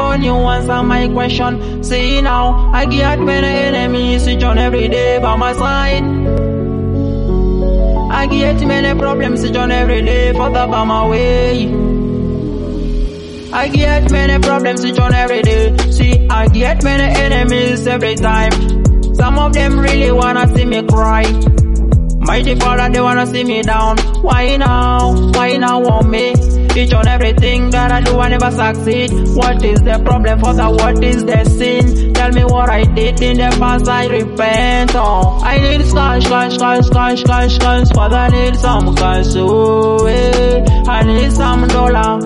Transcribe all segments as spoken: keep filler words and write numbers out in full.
on you answer my question. See now, I get many enemies each and every day by my side. I get many problems each and every day for the by my way. I get many problems each and every day. See, I get many enemies every time. Some of them really wanna see me cry. Mighty Father, they wanna see me down. Why now? Why now want me? Each and everything that I do, I never succeed. What is the problem, Father? What is the sin? Tell me what I did in the past, I repent. Oh, I need cash, cash, cash, cash, cash, cash. Father, I need some cash. Oh, eh. I need some dollar.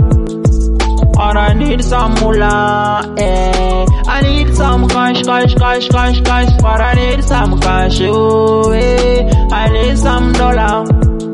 Or I need some moolah, eh. I need some cash, cash, cash, cash, cash. But I need some cash, oh, eh. I need some dollar.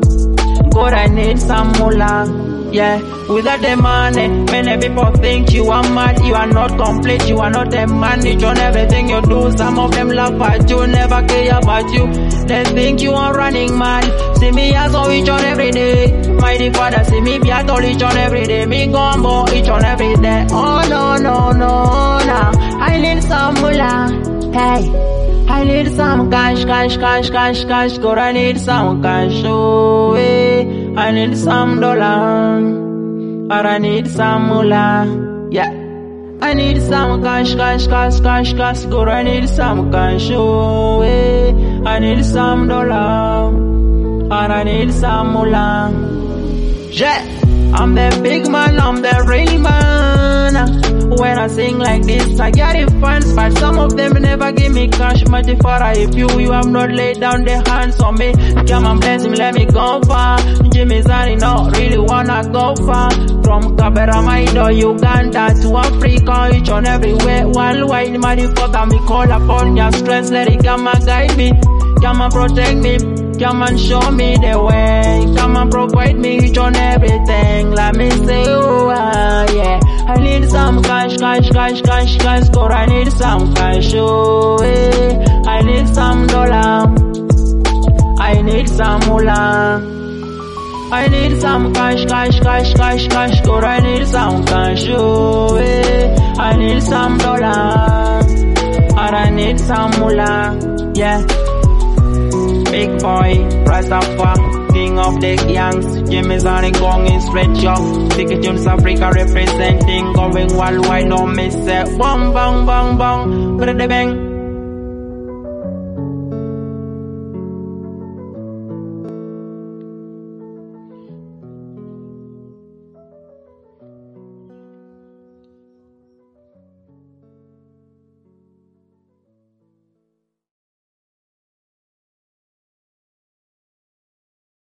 God, I need some moolah. Yeah, without the money, many people think you are mad, you are not complete, you are not a man, each and everything you do. Some of them laugh at you, never care about you. They think you are running mad. See me as all each and every day. Mighty Father, see me be at all each and every day. Me gumbo each and every day. Oh no, no, no, no. I need some moolah. Hey, I need some cash, cash, cash, cash, cash. God, I need some cash. Oh, hey. I need some dollar, or I need some moolah, yeah. I need some cash, cash, cash, cash, cash, God, I need some cash, oh, eh. I need some dollar, or I need some moolah, yeah. I'm the big man, I'm the real man. When I sing like this, I get it fans, but some of them never give me cash. Mighty Father, if you, you have not laid down the hands on me, come and bless me, let me go far. Jimmy Zani, no, really wanna go far. From Kaberamaido, Uganda to Africa, each and everywhere, worldwide. Mighty Father, me call upon your strength, let it come and guide me, come and protect me, come and show me the way, come and provide me each and everything. Let me say, oh, uh, yeah. I need some cash, cash, cash, cash, cash, God, I need some cash, oh, eh. I need some dollar, I need some moolah. I need some cash, cash, cash, cash, cash, God, I need some cash, oh, eh. I need some dollar, or I need some moolah, yeah. Big boy, Rastafari, king of the gangs. Jimmy Zani Gong in straight yo. Big Tunes Africa representing, going worldwide, don't miss it. Bang, bang, bang, bang, bang, bang.